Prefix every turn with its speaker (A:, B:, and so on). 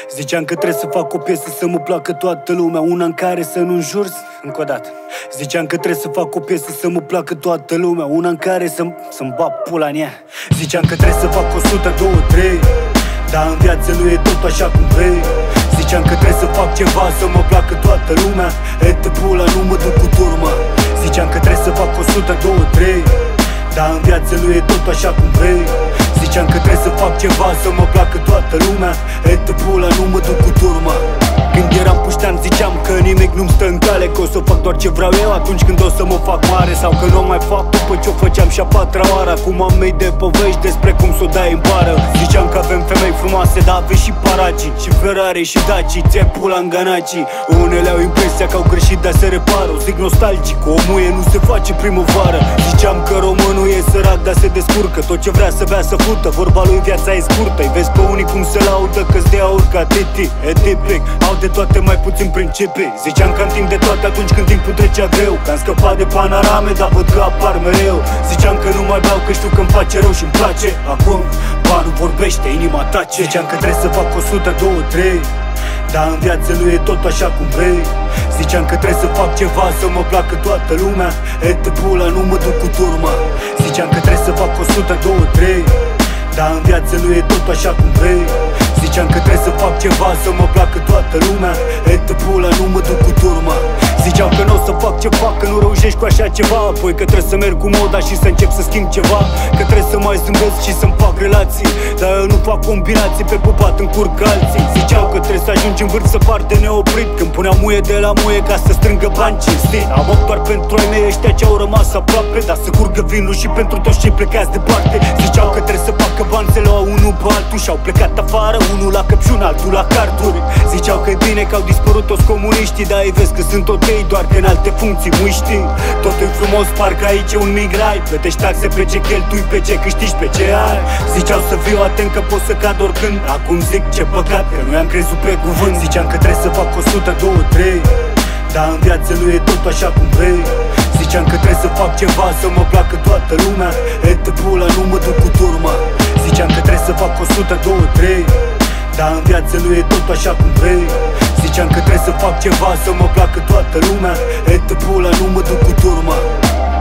A: Ziceam că trebuie să fac o piesă să mă placă toată lumea, una în care să nu înjurs. Încă o dată. Ziceam că trebuie să fac o piesă să mă placă toată lumea, una în care să-mi bag pula în ea. Ziceam că trebuie să fac 100, 2, 3, dar în viață nu e tot așa cum vrei. Ziceam că trebuie să fac ceva să mă placă toată lumea, et pula, nu mă duc cu turma. Ziceam că trebuie să fac 100, 2, 3, dar în viață nu e tot așa cum vrei. Ziceam că trebuie să fac ceva să mă placă toată lumea, et pula, nu mă duc cu turma. Când eram puștean ziceam că nimic nu-mi stă în cale, că o să fac doar ce vreau eu atunci când o să mă fac mare, sau că nu mai fac după ce o făceam și a patra oară. Acum am mii de povești despre cum s-o dai în bară. Ziceam că avem femei frumoase, dar avem și Paraci, și Ferrari și Daci, ți-ai pula în Ganaci. Unele au impresia că au greșit, dar se repară. O zic nostalgic, o muie nu se face primăvară. Ziceam că românul e sărac, dar se descurcă, tot ce vrea să bea să fută, vorba lui viața e scurtă. Îi vezi pe unii cum se laudă că-ți dea urca titi, e tipic, au de toate mai puțin principii. Ziceam că am timp de toate atunci când timpul trecea greu, că am scăpat de panorame, dar văd că apar mereu. Ziceam că nu mai beau că știu că-mi face rău și-mi place. Acum banul vorbește, inima tace. Ziceam că trebuie să fac 100, 2, 3, dar în viață nu e tot așa cum vrei. Ziceam că trebuie să fac ceva să mă placă toată lumea, et pula, nu mă duc cu turma. Ziceam că trebuie să fac 100, 2, 3, dar în viață nu e tot așa cum vrei. Ziceam că trebuie să fac ceva să mă placă toată lumea, et pula, nu mă duc cu turma. Ziceam că nu o să fac ceva, că nu reușești cu așa ceva, apoi că trebuie să merg cu moda și să încep să schimb ceva, că trebuie să mai zâmbesc și să-mi fac relații, dar eu nu fac combinații, pe pupat încurc alții. Ziceau că trebuie să ajungi în vârf să par de neoprit, când puneam muie de la muie ca să strângă bani cinstit. Am ochi doar pentru ai mei ăștia ce au rămas aproape, dar să curgă vinul și pentru toți cei plecați departe. Ziceau că trebuie să facă bani, se luau unul pe altul și au plecat afară, unul la căpșun, altul la carduri. Ziceau că e bine că au dispărut toți comuniștii, dar ei vezi că sunt ok, doar că în alte funcții muști. Totul-i frumos, parcă aici e un mic rai, plătești taxe pe ce cheltui, pe ce câștigi, pe ce ai. Ziceau să fiu atent că pot să cad oricând, acum zic ce păcat că nu i-am crezut pe cuvânt. Ziceam că trebuie să fac 100, 2, 3, dar în viață nu e tot așa cum vrei. Ziceam că trebuie să fac ceva să mă placă toată lumea, et pula, nu mă duc cu turma. Ziceam că trebuie să fac 100, 2, 3, dar în viață nu e tot așa cum vrei. Ziceam că trebuie să fac ceva să mă placă toată lumea, et pula, nu mă duc cu turma.